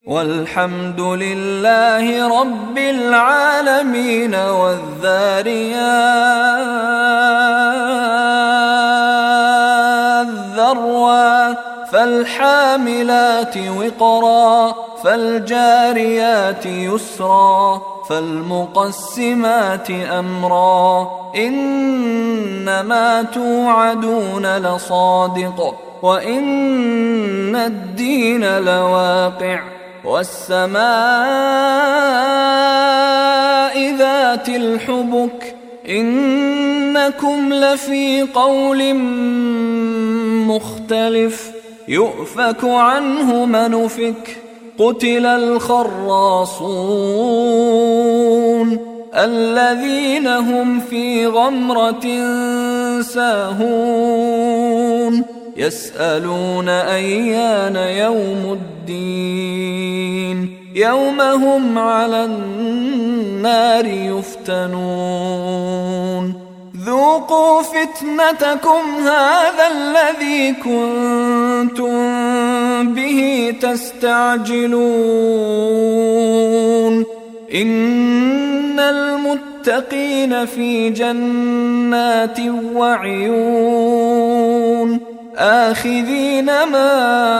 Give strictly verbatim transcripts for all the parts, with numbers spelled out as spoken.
والحمد لله رب العالمين. والذاريات ذروا فالحاملات وقرا فالجاريات يسرا فالمقسمات أمرا إنما توعدون لصادق وإن الدين لواقع والسماء ذات الحبك إنكم لفي قول مختلف يؤفك عنه من أفك قتل الخراصون الذين هم في غمرة ساهون يسألون أيان يوم الدين يوم هم على النار يفتنون ذوقوا فتنتكم هذا الذي كنتم به تستعجلون إن المتقين في جنات وعيون آخذين ما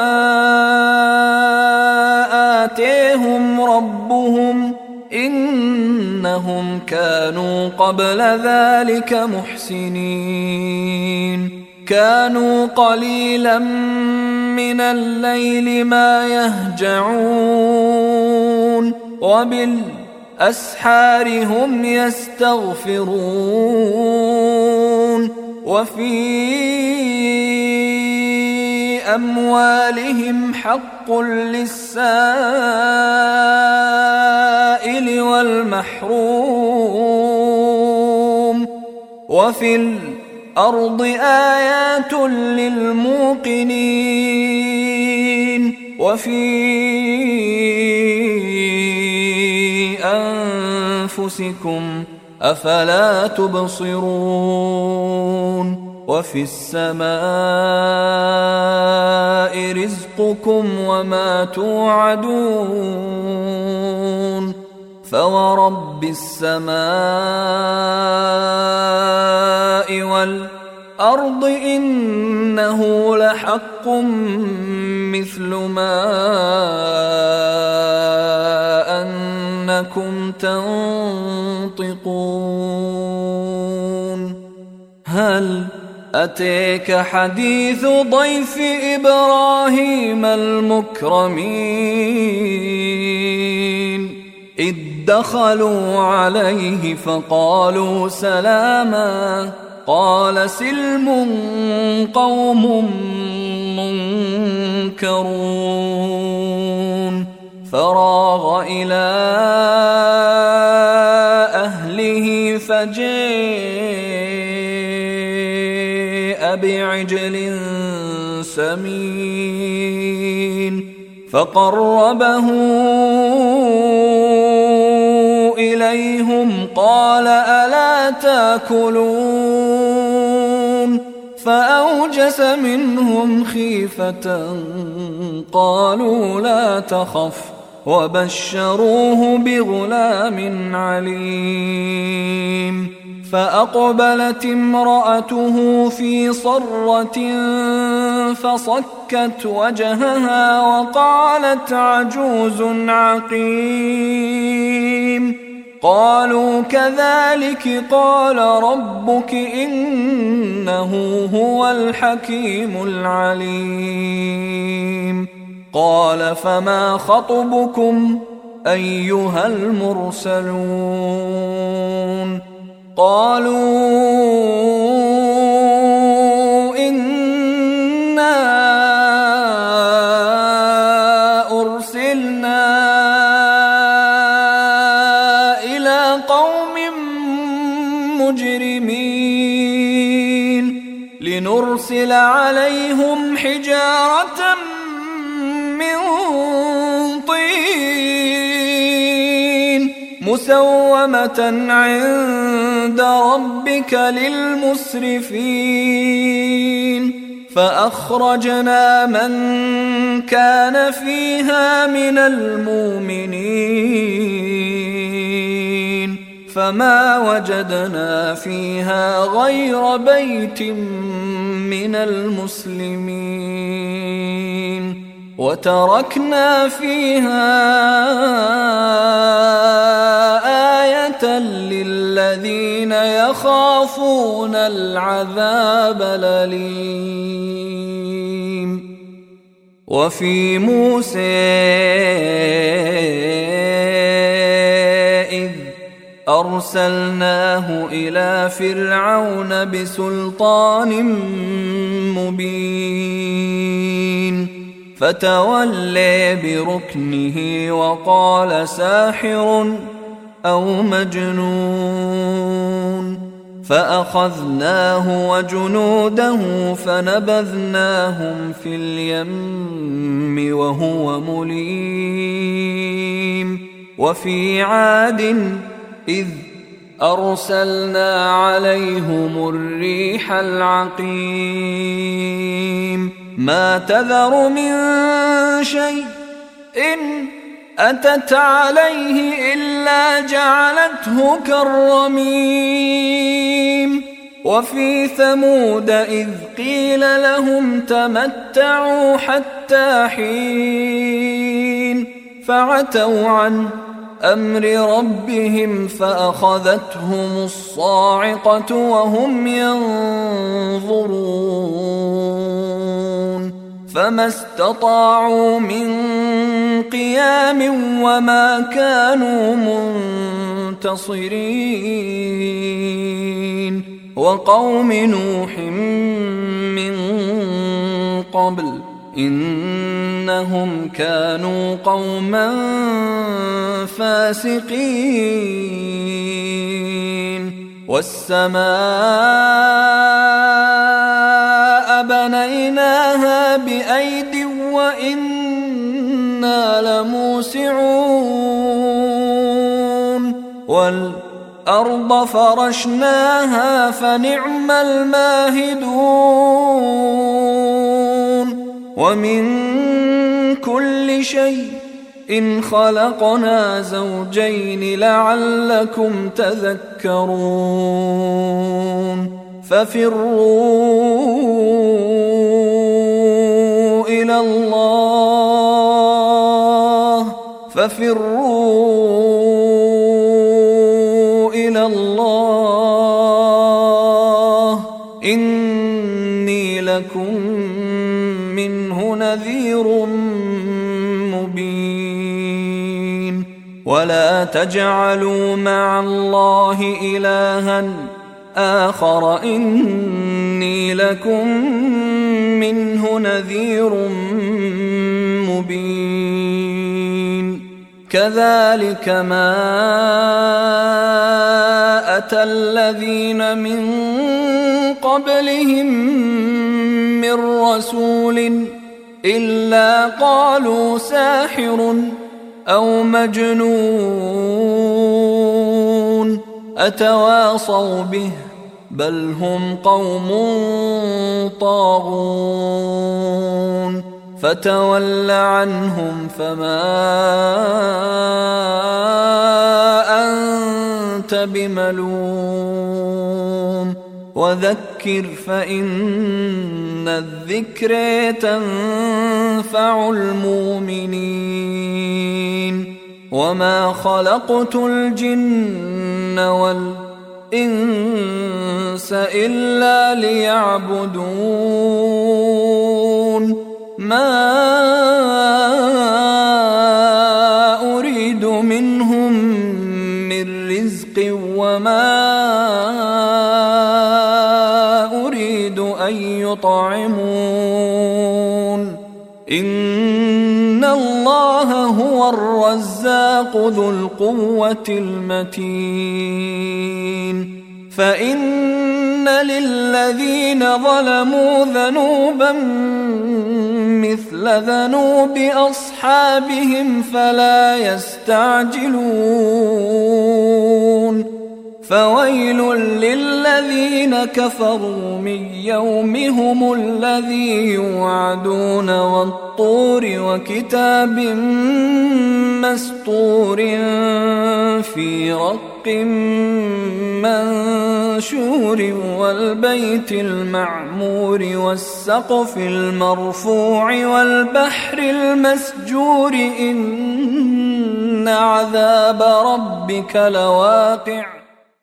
آتيهم ربهم إنهم كانوا قبل ذلك محسنين كانوا قليلا من الليل ما يهجعون وبالأسحار هم يستغفرون وفي أموالهم حق للسائل والمحروم وفي الأرض آيات للموقنين وفي أنفسكم أفلا تبصرون وفي السماء رزقكم وما توعدون فورب السماء والأرض إنه لحق مثل ما أنكم تنطقون هل أتيك حديث ضيف إبراهيم المكرمين إذ دخلوا عليه فقالوا سلاما قال سلم قوم منكرون فراغ إلى أهله فجاء بعجل سمين فقربه إليهم قال ألا تأكلون فأوجس منهم خيفة قالوا لا تخف وبشروه بغلام عليم فأقبلت امرأته في صرة فصكت وجهها وقالت عجوز عقيم قالوا كذلك قال ربك إنه هو الحكيم العليم قال فما خطبكم أيها المرسلون قالوا إنا أرسلنا إلى قوم مجرمين لنرسل عليهم حجارة من طين مسومة عند ربك للمسرفين فأخرجنا من كان فيها من المؤمنين فما وجدنا فيها غير بيت من المسلمين وتركنا فيها آية للذين يخافون العذاب الأليم. وفي موسى إذ أرسلناه إلى فرعون بسلطان مبين فتولى بركنه وقال ساحر أو مجنون فأخذناه وجنوده فنبذناهم في اليم وهو مليم. وفي عاد إذ أرسلنا عليهم الريح العقيم ما تذر من شيء إن أتت عليه إلا جعلته كالرميم. وفي ثمود إذ قيل لهم تمتعوا حتى حين فعتوا عن أمر ربهم فأخذتهم الصاعقة وهم ينظرون فما استطاعوا من قيام وما كانوا منتصرين. وقوم نوح من قبل إنهم كانوا قوما فاسقين. والسماء بنيناها بأيد وإنا لموسعون والأرض فرشناها فنعم الماهدون. ومن كل شيء إن خلقنا زوجين لعلكم تذكرون. ففروا إلى الله ففروا إلى الله إني لكم منه نذير مبين. ولا تجعلوا مع الله إلها آخر إني لكم منه نذير مبين. كذلك ما أتى الذين من قبلهم من رسول إلا قالوا ساحر أو مجنون أتواصوا به بل هم قوم طاغون. فتول عنهم فما أنت بملوم وذكر فإن الذكر تنفع المؤمنين. وما خلقت الجن والإنس إلا ليعبدون ما أريد منهم من رزق وما أريد أن يطعمون إن الله هو الرزاق ذو القوة المتين. فإن للذين ظلموا ذنوبا مثل ذنوب أصحابهم فلا يستعجلون فويل للذين كفروا من يومهم الذي يوعدون والطور وكتاب مسطور في رق منشور والبيت المعمور والسقف المرفوع والبحر المسجور إن عذاب ربك لواقع